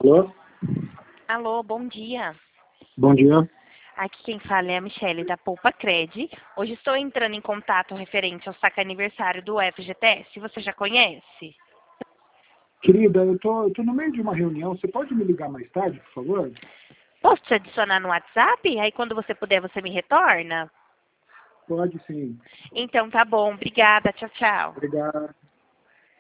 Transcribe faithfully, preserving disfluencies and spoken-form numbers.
Alô? Alô, bom dia. Bom dia. Aqui quem fala é a Michele da Poupa Cred. Hoje estou entrando em contato referente ao saque aniversário do F G T S. Você já conhece? Querida, eu tô, eu tô no meio de uma reunião. Você pode me ligar mais tarde, por favor? Posso te adicionar no WhatsApp? Aí quando você puder você me retorna? Pode sim. Então tá bom, obrigada, tchau, tchau. Obrigado.